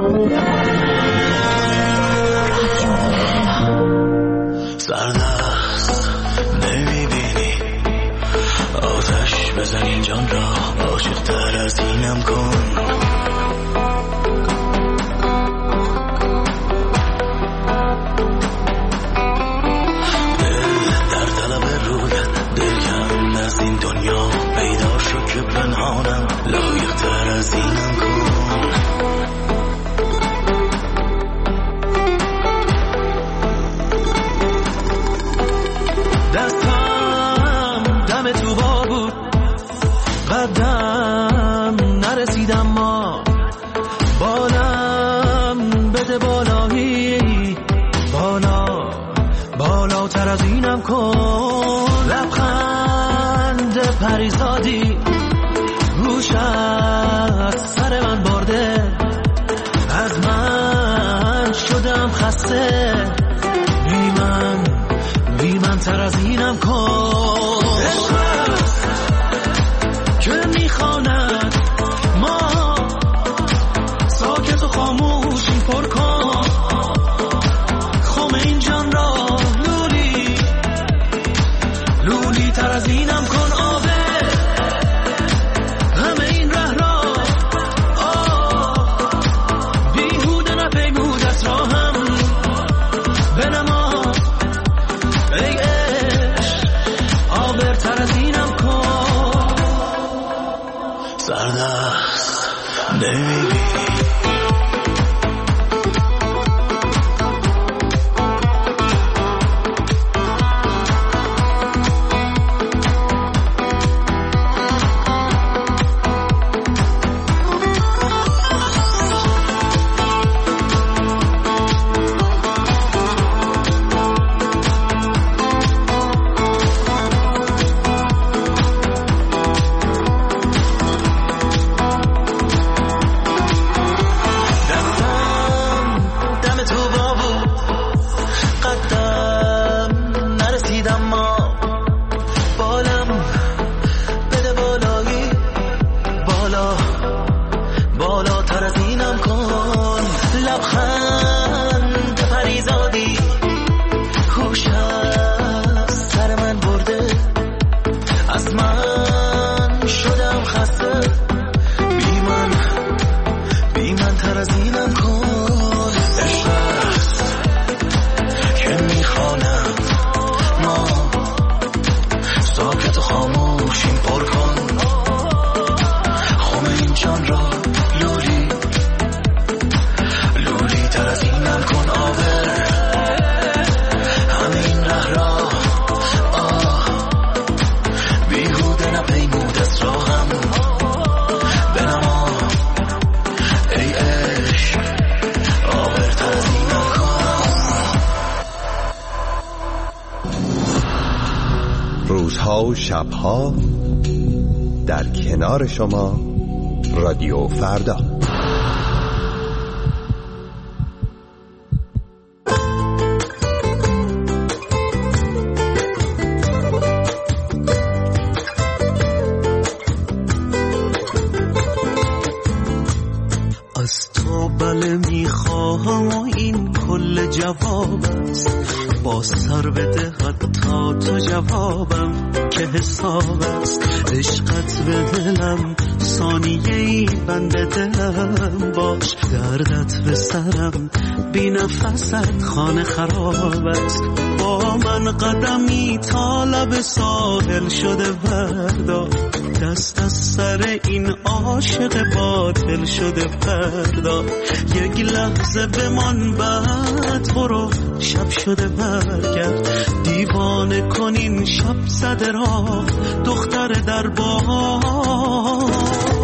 سردست نمیبینی آتش بزن این جان را عاشق‌تر از اینم کن دل در طلب رویت دل کم از این دنیا پیدا شد که پنهانم لایق‌تر از اینم کن قدم نرسیدم ما بالم بده بالایی بالا بالاتر از اینم کن لبخند پریزادی گوش از سر من برده از من شدم خسته بی من تر از اینم کن که میخواند ما ساکت و خاموش این پر کن خم این جان را لولی تر از اینم کن آبه همه این ره را بیهوده نپیمود از راهم بنما ای عشق آبر تر از اینم کن سردست نمیبینی روزها و شبها در کنار شما رادیو فردا. از تو بله میخواهم و این کل جواب است، با سر بده حتی تو جوابم که حساب است. عشقت به دلم ثانیه‌ای بند دلم باش، دردت به سرم بی نفست خانه خراب است. با من قدمی تا لب ساحل شده بردار، دست از سر این عاشق باطل شده بردار. یک لحظه بمان بعد برو، شب شده برگرد. دیوانه کنین شب زده راه دختر در بار.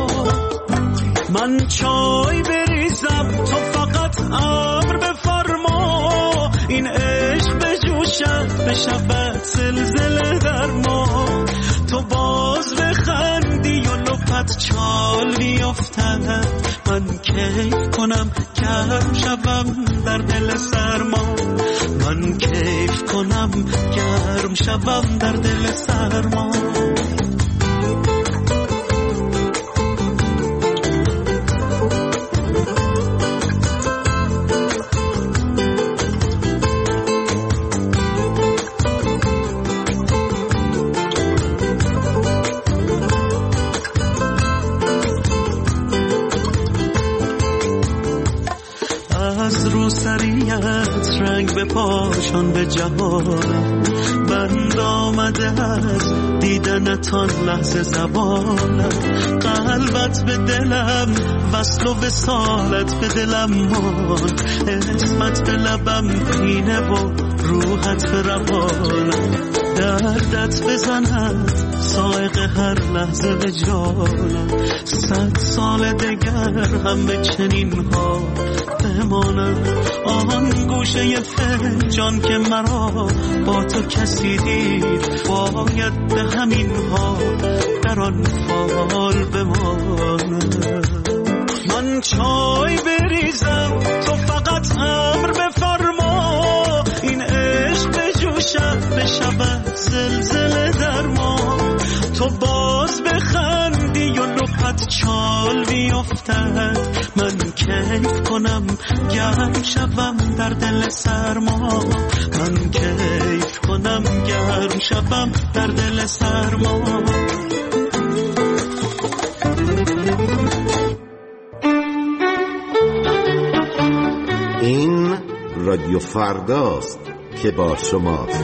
من چای بریزم تو فقط امر بفرما، این عشق بجوشد به شبت زلزله در ما. تو باز بخندی و لپت چال بیفتد، من کیف کنم گرم شبم در دل سرما. من کیف کنم گرم شبم در دل سرما. از روسریت رنگ به پاشان به جهانم، بند آمده از دیدنتان لحظه زبانم، قلبت به دلم وصل و وصالت به دلم مان، اسمت به لبم پینه و روحت به روانم، دردت بزند سائق هر لحظه به جانم، 100 سال دگر هم به چنین ها بمانم، آن گوشه فنجان که مرا با تو کسی دید، باید به همین ها در آن فال بمانم. من چای بریزم تو فقط امر بفرما، این عشق به جوشم بشود زلزله در ما، تو باز بخندی و لبت چال بیفتد، من کیف کنم گرم شوم در دل سرما، من کیف کنم گرم شوم در دل سرما. این رادیو فرداست که با شماست.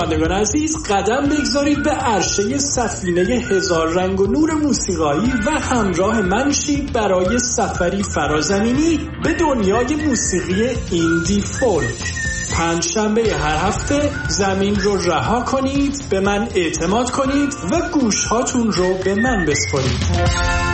شنوندگان عزیز، قدم بگذارید به عرشه سفینه هزار رنگ و نور موسیقایی و همراه من شید برای سفری فرازمینی به دنیای موسیقی ایندی فولک. پنجشنبه هر هفته زمین رو رها کنید، به من اعتماد کنید و گوشهاتون رو به من بسپارید.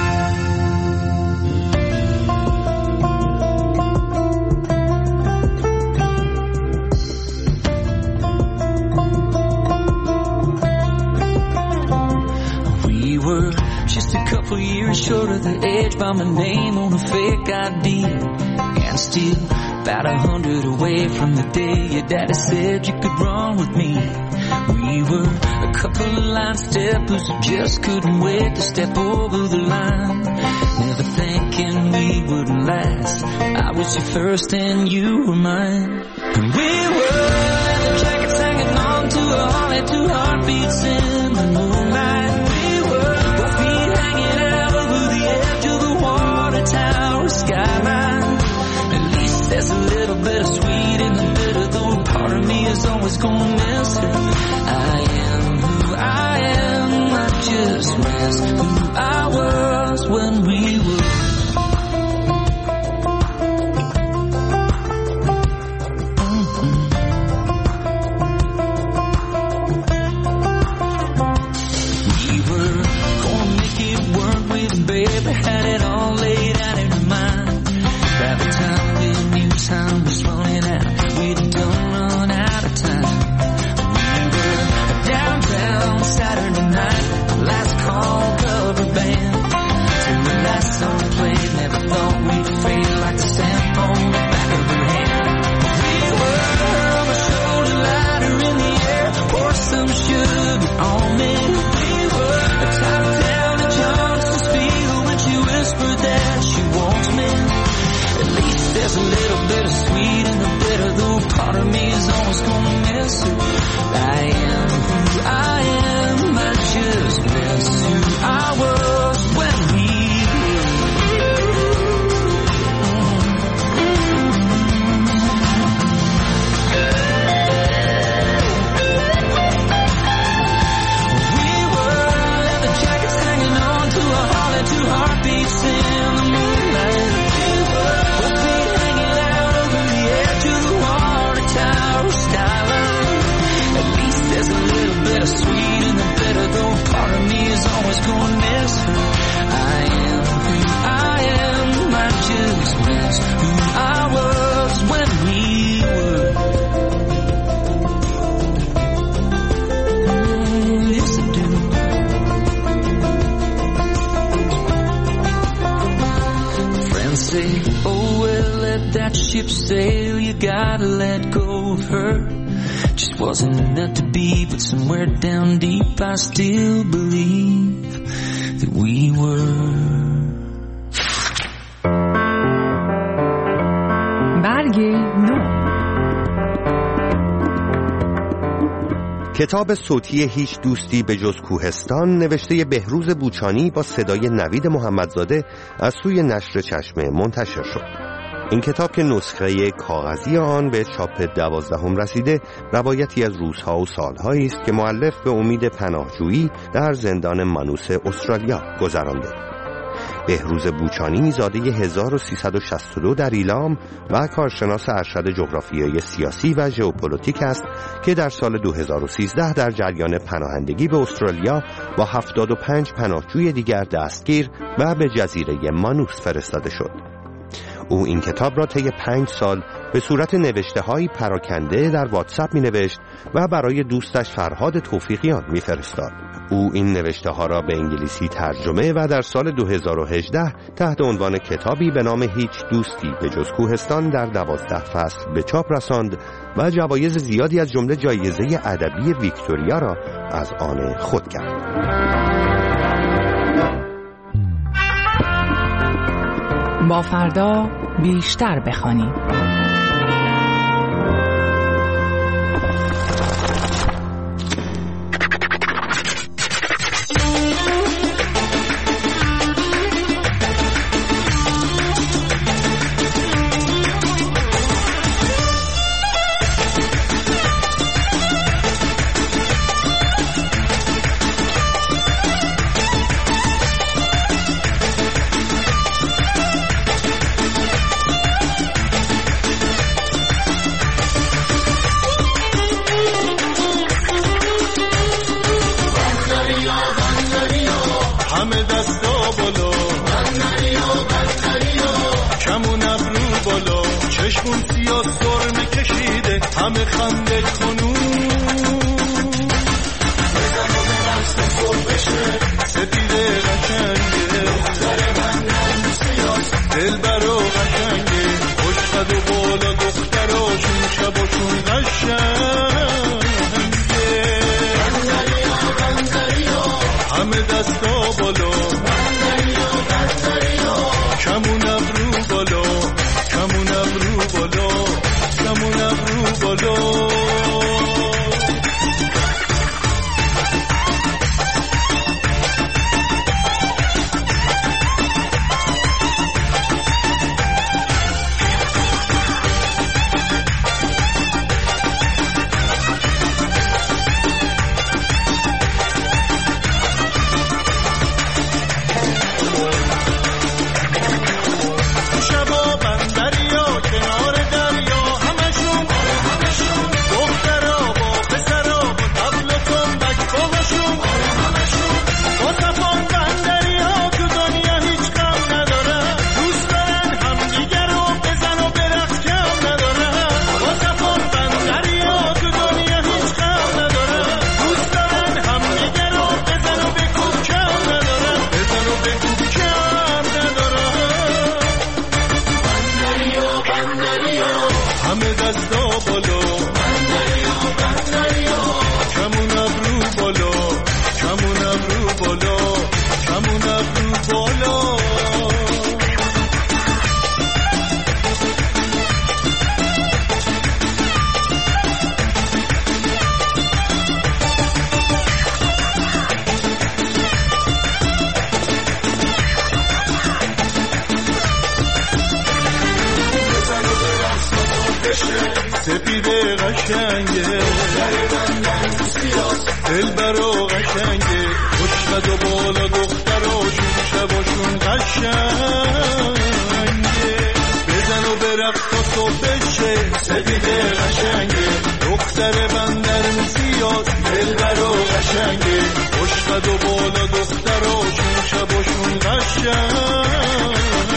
Short of the edge by my name on a fake ID, and still about 100 away from the day your daddy said you could run with me. We were a couple of line steppers who just couldn't wait to step over the line, never thinking we wouldn't last. I was your first and you were mine. And we were leather jackets hanging on to a Harley, two heartbeats in the moonlight. We were both feet hanging out over the edge of the water tower skyline. At least there's a little bit of sweet in the bitter, though part of me is always gonna miss it. I am who I am, I just miss who I was when we were. Baby had it all laid out in her mind. By the time we knew time was running out, we'd done run out of time. We were downtown Saturday night, last call cover band. Till the last song played, never thought we'd fade like the stamp on the back of her hand. We were on a shoulder lighter in the air, pour some sugar on me. We were a top down and Johnson's Field. She whispered that she wants me. At least there's a little bit of sweet in the bitter, though part of me is always gonna miss her. I am who I am, I just miss who I was when we two heartbeats in the moonlight. We were both feet hanging out over the edge of the water tower skyline. At least there's a little bit of sweet in the bitter, though part of me is always gonna miss her. I am who I am, I just miss who I was when we were. Yes, I do. Say, oh well, let that ship sail, you gotta let go of her. Just wasn't meant to be, but somewhere down deep I still believe that we were. برگ نو. کتاب صوتی هیچ دوستی به جز کوهستان نوشته بهروز بوچانی با صدای نوید محمدزاده از سوی نشر چشمه منتشر شد. این کتاب که نسخه کاغذی آن به چاپ 12 رسیده، روایتی از روزها و سالهایی است که مؤلف به امید پناهجویی در زندان مانوس استرالیا گذرانده. بهروز بوچانی زاده 1362 در ایلام و کارشناس ارشد جغرافیای سیاسی و ژئوپلیتیک است که در سال 2013 در جریان پناهندگی به استرالیا با 75 پناهجوی دیگر دستگیر و به جزیره مانوس فرستاده شد. او این کتاب را طی 5 سال به صورت نوشته‌های پراکنده در واتساپ می‌نوشت و برای دوستش فرهاد توفیقیان می‌فرستاد. او این نوشته‌ها را به انگلیسی ترجمه و در سال 2018 تحت عنوان کتابی به نام هیچ دوستی به جز کوهستان در 12 فصل به چاپ رساند و جوایز زیادی از جمله جایزه ادبی ویکتوریا را از آن خود کرد. با فردا بیشتر بخوانیم. همه دستا بالا، کمون ابرو بالا، چشمون سیاه سرمه کشیده، همه خنده کنون، سپیده قشنگه، دلبر و قشنگه، خوشقد و بالا دختراشون شباشون قشنگه، همه دستا بالا، کمون ابرو بالا، کمون ابرو بالا، کمون ابرو بالا. سپیده قشنگه، دلبر و قشنگه، خوشقد و بالا دختراشون شباشون قشنگه، بزن و برقص تا صبح بشه، سپیده قشنگه، دختر بندر سیاه، دلبر و قشنگه، خوشقد و بالا دختراشون شباشون قشنگه.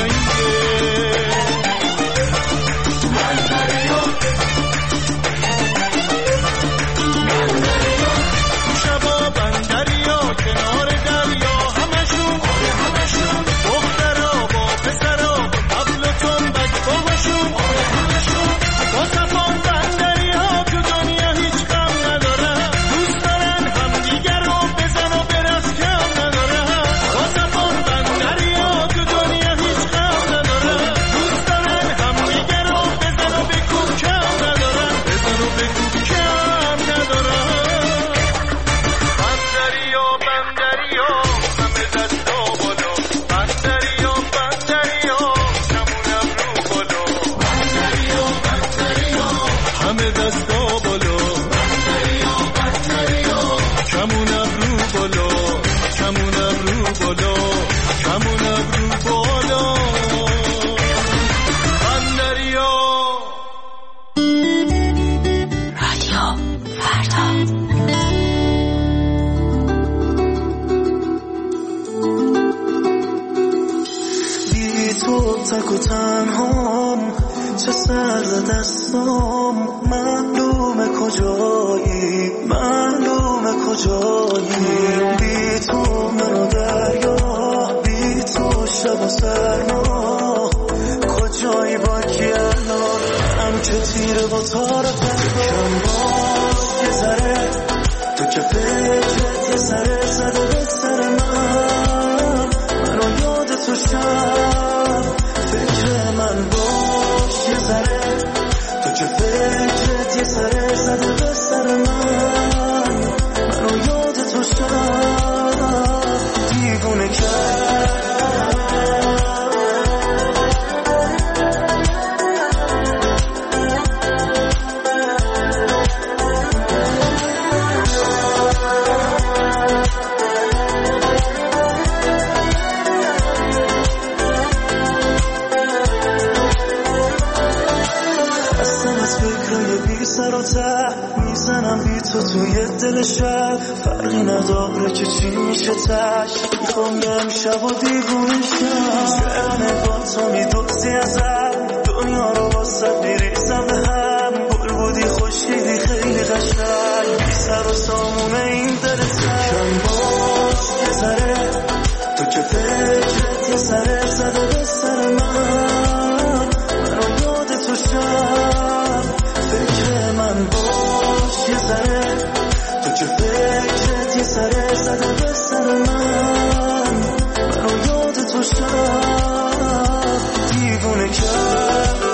تک و تنهام، چه سرد دستام، معلومه کجایی، معلومه کجایی، بی تو منو دریا، بی تو شب و سرما، کجایی با کی الان، هم که تیره با تار فکرم باز یه ذره، تو که فکرت یه سره زده به سر من، منو یاد تو شب، فکر من باش یه ذره، تو که فکرت یه سره زده به سر من، منو یاد تو شب، دیوونه کرد. از دل شب فرقی نداره که چی میشه تش میخوام یه امشب و دیوونه شم سرنه با تو میدوزی ازم دنیا رو واسه میریزم به هم گل بودی خوشیدی خیلی قشنگ بی سر و سامونه این دلتم کم باش یه ذره تو که فکرت یه سره زده به سر منو یاد تو شب فکر من باش یه ذره تو که فکرت یه سره زده به سر منو یاد تو شب دیوونه کرد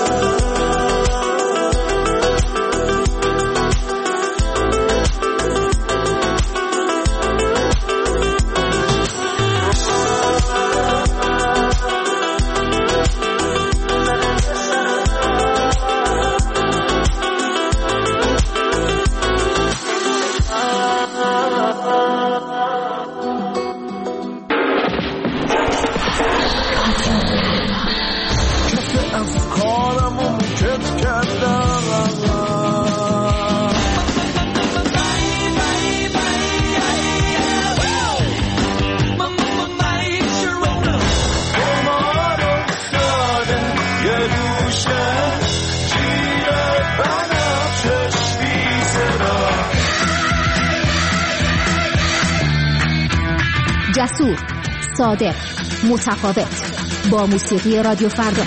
جسور، صادق، متفاوت با موسیقی رادیو فردا.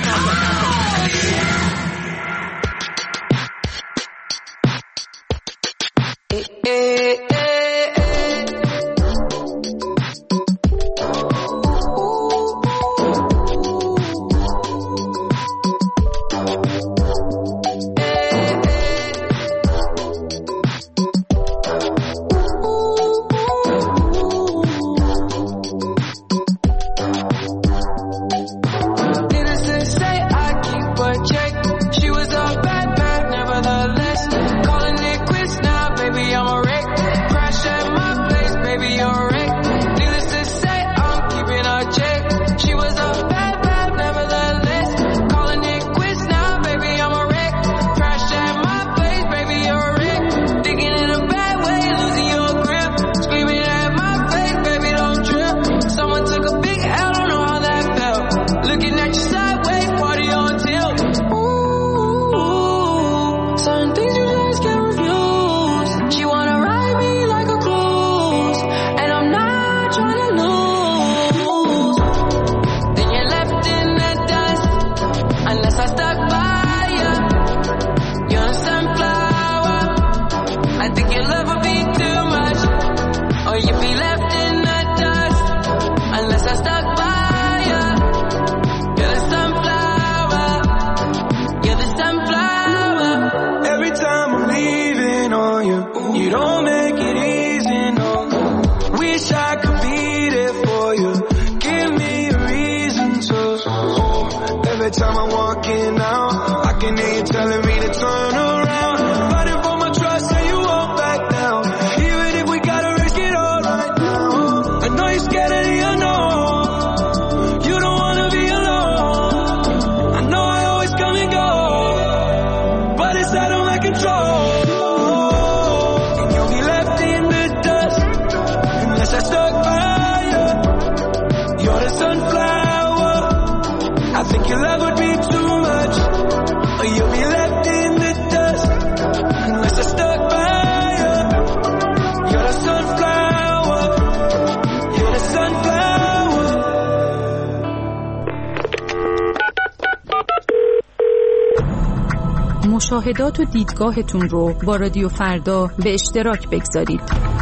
مشاهدات و دیدگاهتون رو با رادیو فردا به اشتراک بگذارید.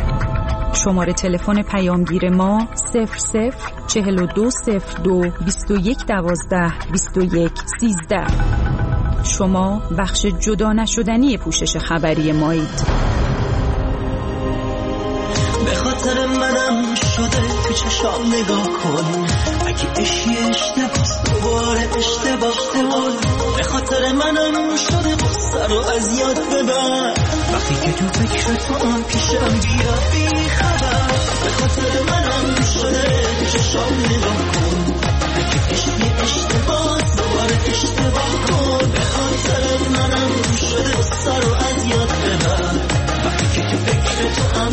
شماره تلفن پیامگیر ما 00420221122113. شما بخش جدا نشدنی پوشش خبری مایید. به خاطر منم شده تو چشام نگاه کن، اگه عشقی اشتباس دوباره اشتباه کن. به خاطر منم شده غصه رو از یاد ببر، وقتی که تو فکر تو هم پیشم بیا بی خبر. به خاطر منم شده تو چشام نگاه کن، اگه عشقی اشتباس دوباره اشتباه کن. به خاطر منم شده غصه رو از یاد ببر، وقتی که تو فکر تو هم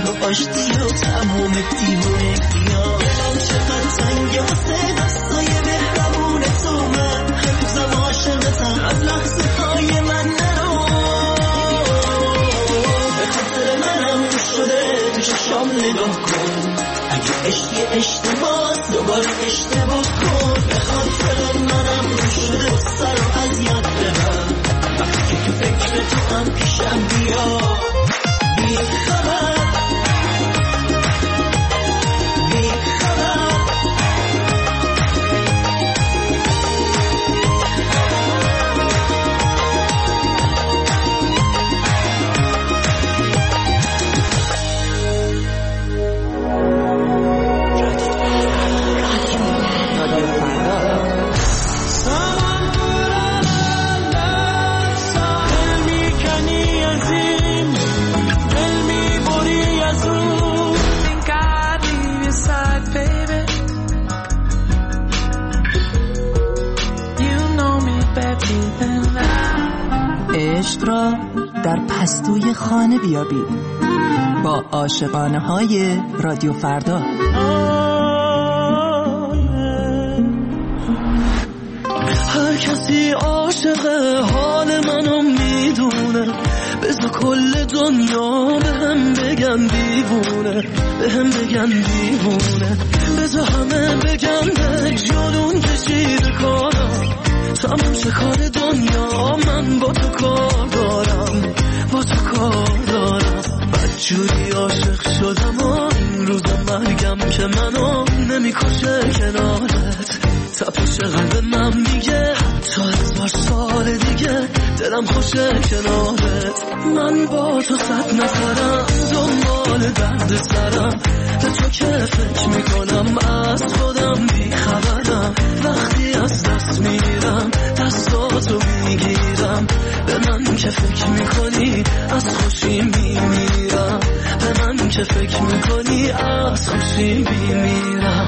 و آشتی و تمام دیوونگی‌ها. دلم چقدر تنگه واسه دستای مهربون تو، من هنوزم عاشقتم، از لحظه های من نرو. به خاطر منم شده تو چشام نگاه کن، اگه عشقی اشتباه دوباره اشتباه کن. به خاطر منم شده سر و اذیت ببر، وقتی که فکر تو هم پیشم بیا. بی خبر بی خبر عشق را در پستوی خانه بیابید با عاشقانه های رادیو فردا. هر کسی عاشق حال منو میدونه، بذار کل دنیا بهم بگن دیوونه، بهم بگن دیوونه، بذار همه بگن به جنون کشیده کارم، تمام شه کار دنیا، من با تو کار دارم، با تو کار دارم. بدجوری عاشق شدم و این روز مرگم که منو نمیکشه کنارت، تپش قلب من میگه حتی 1000 سال دیگه دلم خوشه کنارت. من با تو 100 نفرم دنبال درد سرم، به تو که فکر میکنم از خودم بیخبرم، وقتی از دست میرم دستاتو میگیرم، به من که فکر میکنی از خوشی میمیرم، به من که فکر میکنی از خوشی میمیرم.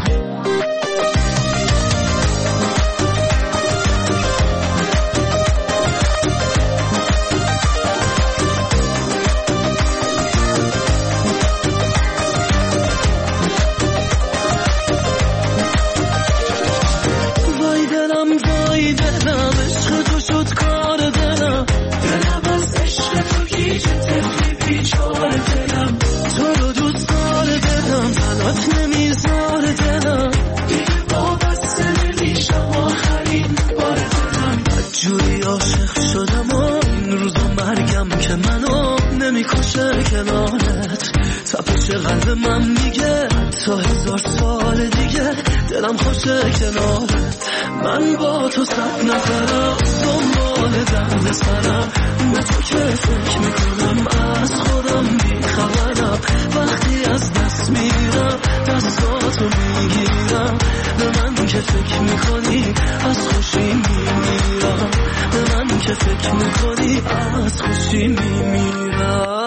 قلب من میگه تا 1000 سال دیگه دلم خوشه کنارت. من با تو 100 نفرم دنبال درد سرم، به تو که فکر میکنم از خودم بیخبرم، وقتی از دست میرم دستاتو میگیرم، به من که فکر میکنی از خوشی میمیرم، به من که فکر میکنی از خوشی میمیرم.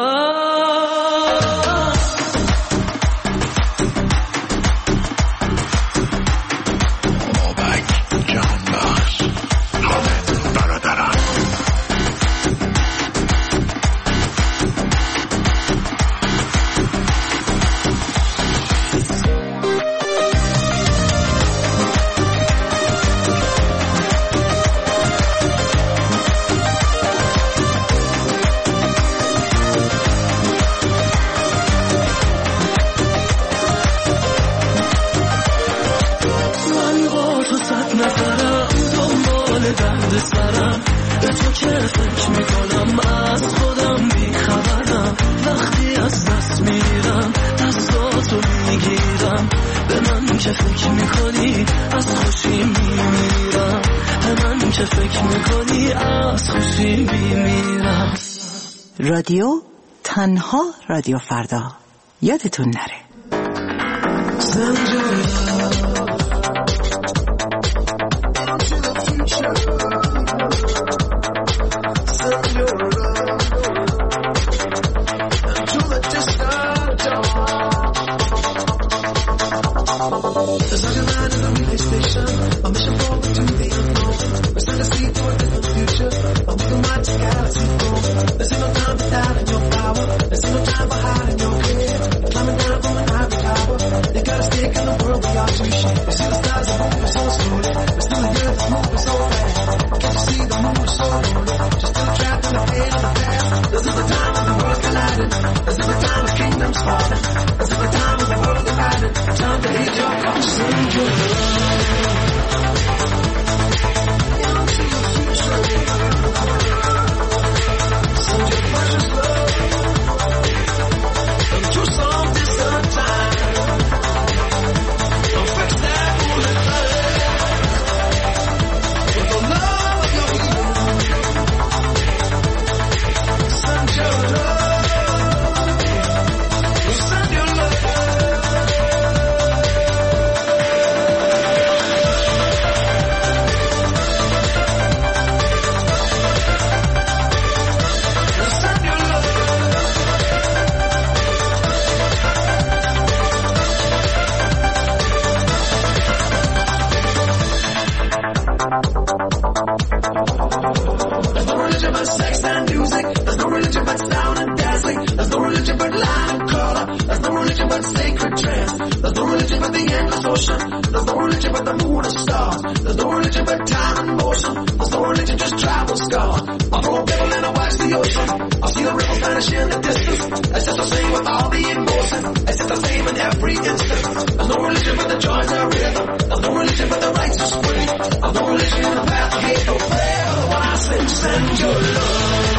رادیو تنها رادیو فردا، یادتون نره. There's no time for hiding your power. There's no time for hiding your care. religion but sound and dazzling. There's no religion but line and color. There's no religion but sacred trance. There's no religion but the endless ocean. There's no religion but the moon and stars. There's no religion but time and motion. There's no religion, just travel scars. I'll throw a pebble and I'll watch the ocean. I'll see the ripples vanish in the distance. It's just the same with all the emotion. It's just the same in every instant. There's no religion but the joy and the rhythm. There's no religion but the righteous way. There's no religion in the path of hate, no prayer. When I say send your love.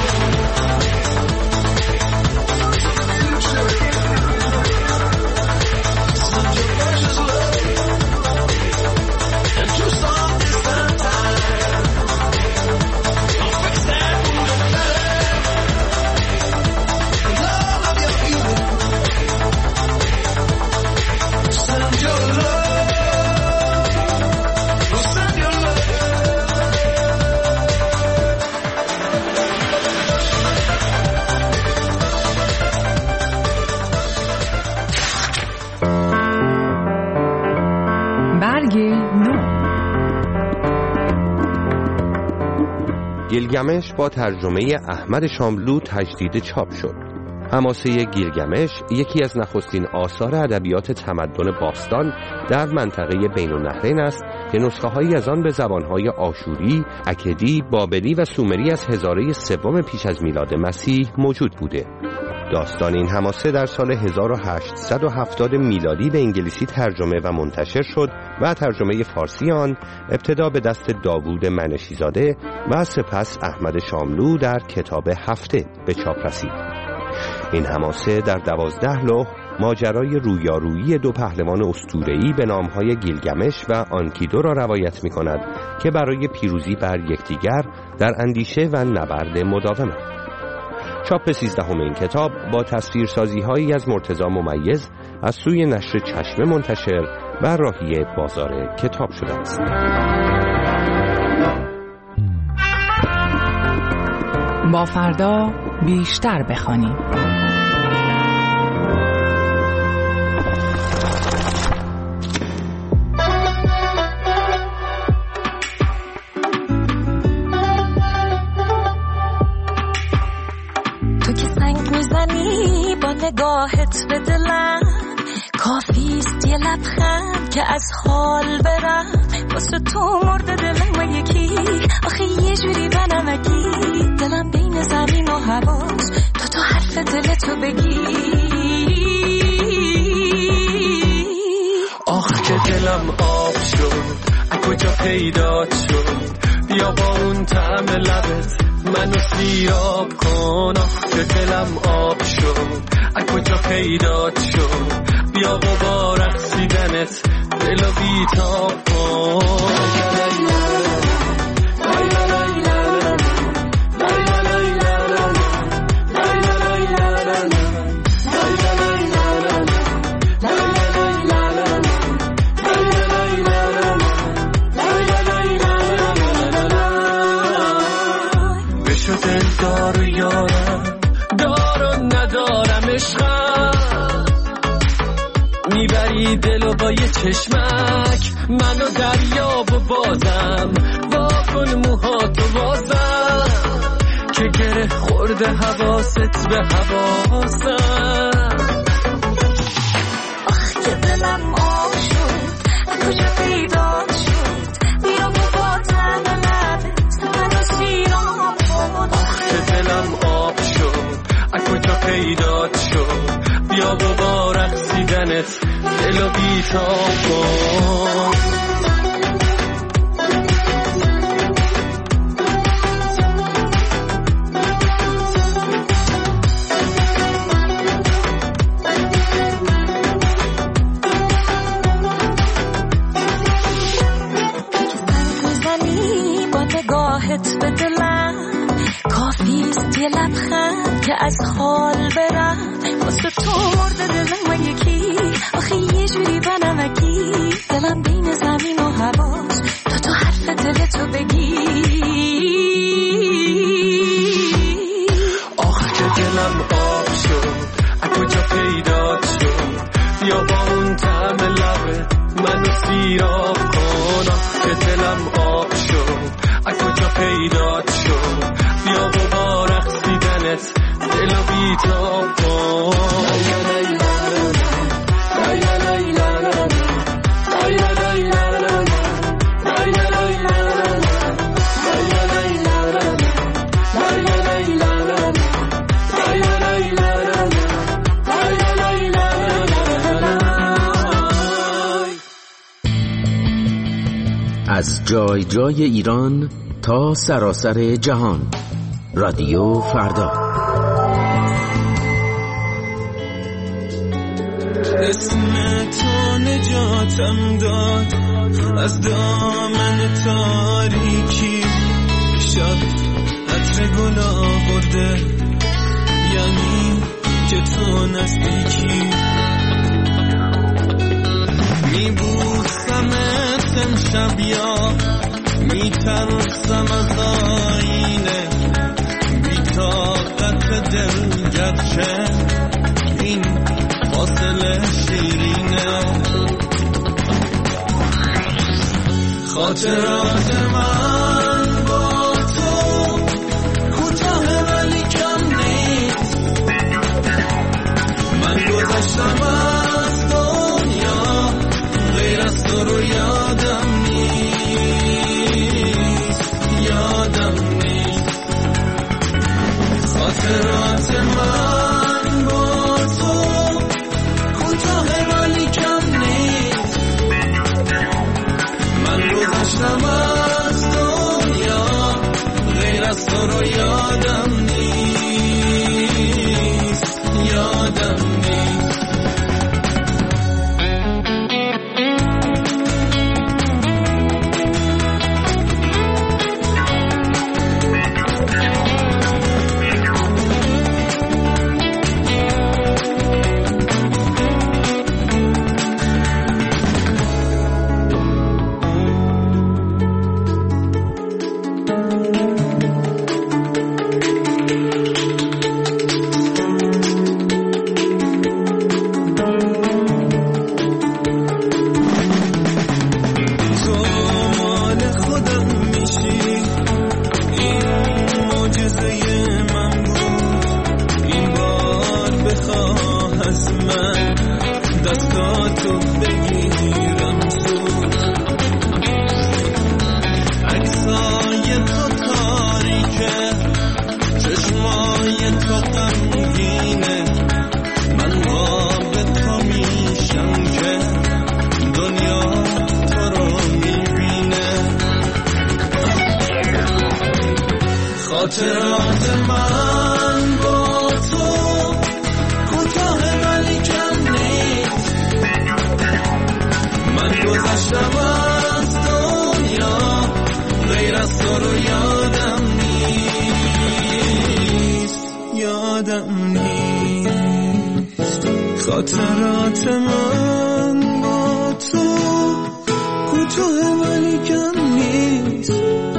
گیلگمش با ترجمه احمد شاملو تجدید چاپ شد. حماسه گیلگمش یکی از نخستین آثار ادبیات تمدن باستان در منطقه بین النهرین است که نسخه‌هایی از آن به زبان‌های آشوری، اکدی، بابلی و سومری از هزاره سوم پیش از میلاد مسیح موجود بوده. داستان این حماسه در سال 1870 میلادی به انگلیسی ترجمه و منتشر شد و ترجمه فارسی آن ابتدا به دست داوود منشی‌زاده و سپس احمد شاملو در کتاب هفته به چاپ رسید. این حماسه در 12 لوح ماجرای رویارویی دو پهلوان اسطوره‌ای به نامهای گیلگمش و آنکیدو را روایت می‌کند که برای پیروزی بر یکدیگر در اندیشه و نبرد مداومند. چاپ 13 این کتاب با تصویرسازی‌هایی از مرتضی ممیز از سوی نشر چشمه منتشر و راهی بازار کتاب شده است. با فردا بیشتر بخوانیم. نگاهت به دلم کافیست یه لبخند که از حال برم واسه تو مرده دلم یکی آخه یه جوری بنمکی دلم بین زمین و هواست تو حرف دلتو بگی آخ که دلم آب شد از کجا پیدات شد بیا با اون طعم لبت منو سیراب کن آخ که دلم آب شد از کجا پیدات شد بیا با رقصیدنت دلو بیتاب کن دلو با یه چشمک منو دریاب و بازم واکن موهاتو بازم که گره خورده حواست به حواسم آخ که دلم آب شد کجا پیدات شد بیا با طعم لبت منو سیراب کن آخ که دلم آب شد از کجا پیدات شد بیا با رقصیدنت دلو بیتاب کن میزنی با نگاهت به دلم کافیست یه لبخند که از حال برم واسه تو مرده دلم یکی آخه یه جوری بنمکی دلم بین زمین و هواست تو حرف دلتو بگی آخ که دلم آب شد از کجا پیدات شد بیا با اون طعم لبت منو سیراب کن آخ که دلم آب شد از کجا پیدات شد بیا با رقصیدنت از جای جای ایران تا سراسر جهان، رادیو فردا. اسم تو نجاتم داد از دامن تاریکی، شب عطر گل آورده یعنی که تو نزدیکی، میبوسمت امشب یا میترسم از آینه، بی‌طاقت دل گرچه این فاصله شیرینه، خاطرات من با تو کوتاه ولی کم نیست، من گذشتم از دنیا غیر از تو رو یادم نیست، خاطرات من با تو کوتاه ولی کم نیست، من گذشتم از دنیا غیر از تو رو یادم نیست، یادم نیست. خاطرات من با تو کوتاه ولی کم نیست، من گذشتم از دنیا غیر از تو رو یادم نیست، یادم نیست، خاطرات من با تو کوتاه ولی کم نیست،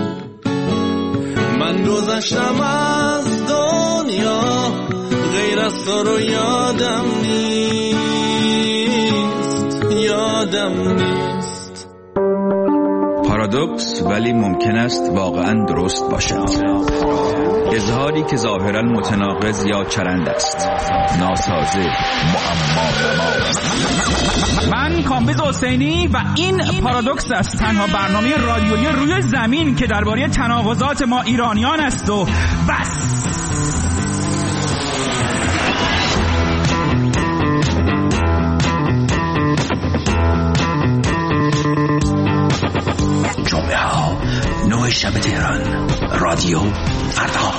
من گذشتم از دنیا غیر از تو رو یادم نیست، یادم نیست. پارادوکس ولی ممکن است واقعا درست باشد. اظهاری که ظاهرا متناقض یا چرند است، ناسازه، معما. من کامبیز حسینی و این پارادوکس است، تنها برنامه رادیویی روی زمین که درباره تناقضات ما ایرانیان است و بس. جمعه ها 9 شب تهران، رادیو فردا.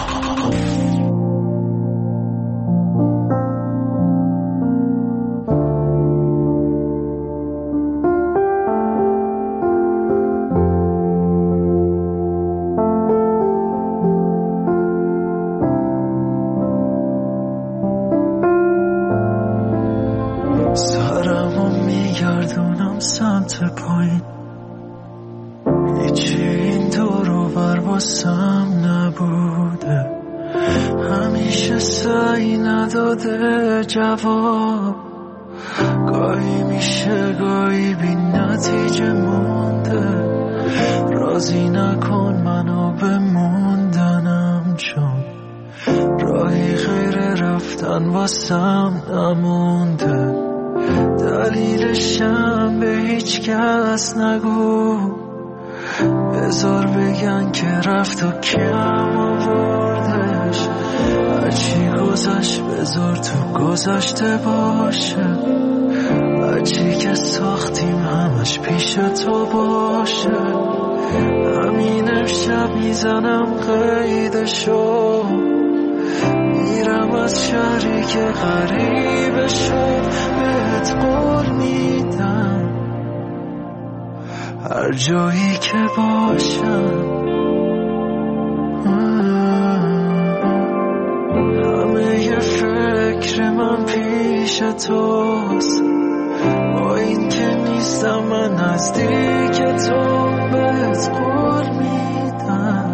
سرمو میگردونم سمت پایین، هیچی این دورو بر واسم نبوده، همیشه سعی نداده جواب، گاهی میشه گاهی بی نتیجه مونده، راضی نکن منو به موندنم، چون راهی غیر رفت گفتن واسم نمونده، دلیلشم به هیچ کس نگو، بذار بگن که رفت و کم آوردش، هرچی گذشت بذار تو گذشته باشه، هرچی که ساختیم همش پیش تو باشه، همین امشب میزنم قیدشو، میرم از شهری که غریبه شد، بهت قول میدم هر جایی که باشم، همه یه فکر من پیش توست، با این که نیستم من نزدیک تو، بهت قول میدم.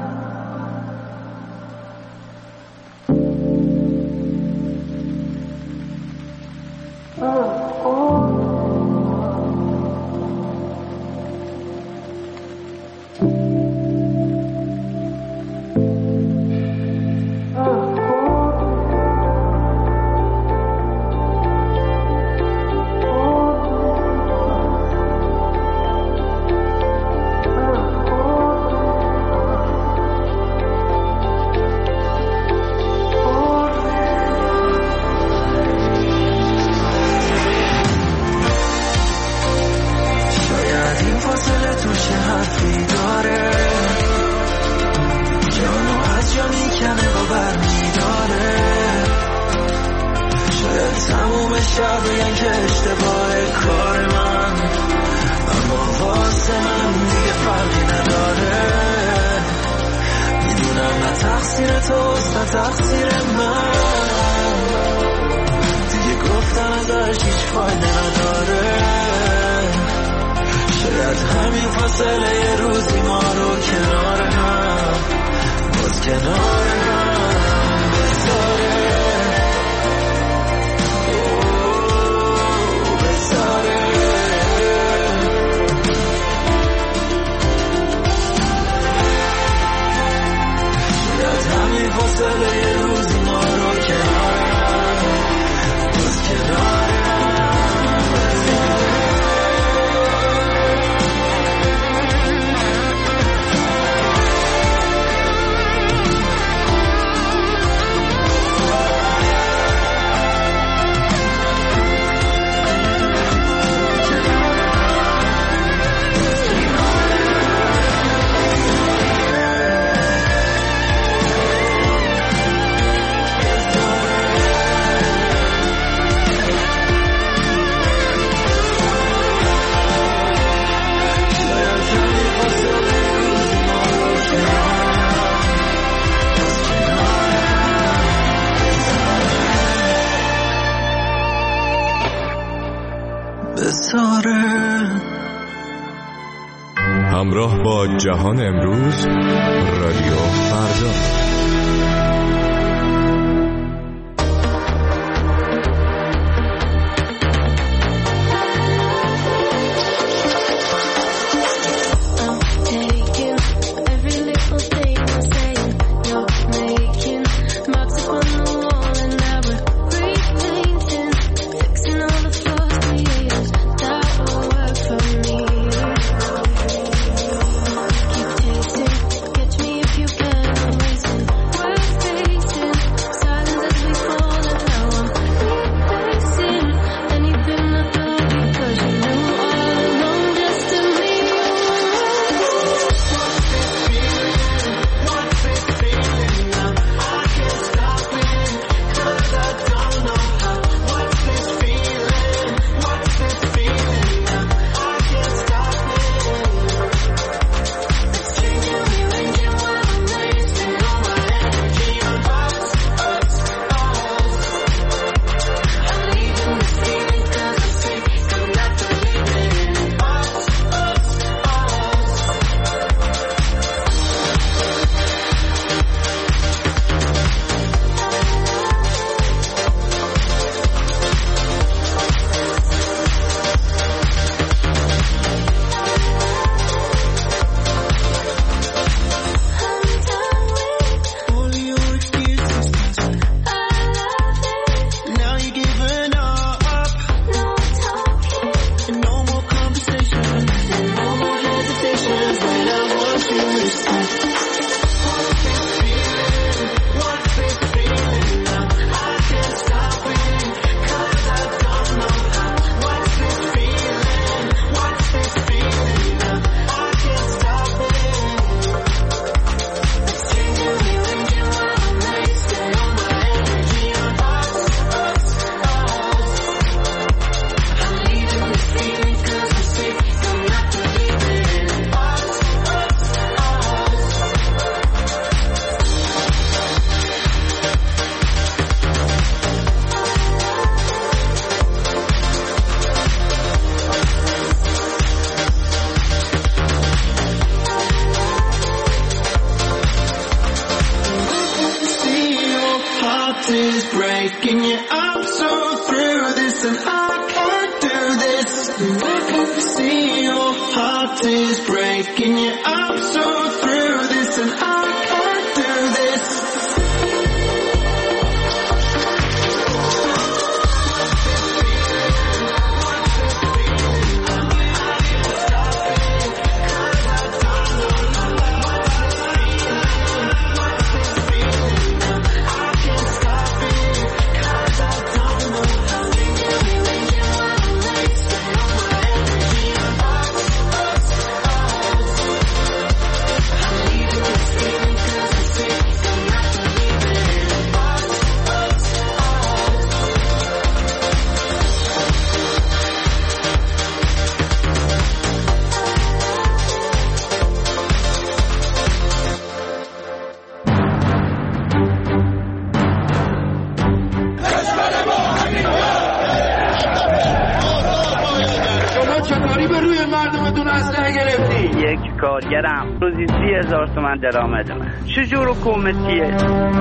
همراه با جهان امروز، رادیو فردا. Catch me if you can, I'm racing. heart is breaking. Yeah, I'm so through this and I can't do this. کارگرم روزی 30,000 تومان درآمدمه. چجور حکومتیه؟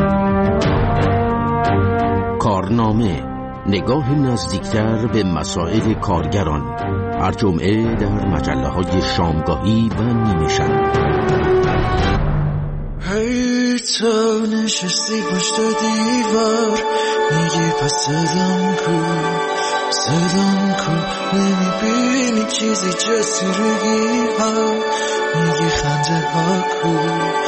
کارنامه، نگاه نزدیکتر به مسائل کارگران، هر جمعه در مجله‌های شامگاهی و نیمه شب. هی تو نشستی پشت دیوار، میگی پس صدام کو نمیبینی چیزی جز سرگی ها، میگی خنده ها کو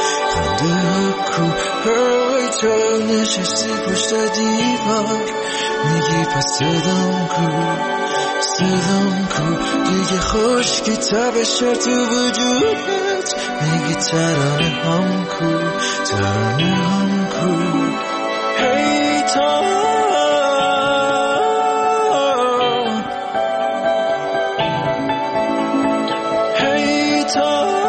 هی تو نشستی پشت دیوار، میگی پس صدام کو دیگه خشکی تبشه تو وجودت، میگی ترانه هم کو هی تو هی تو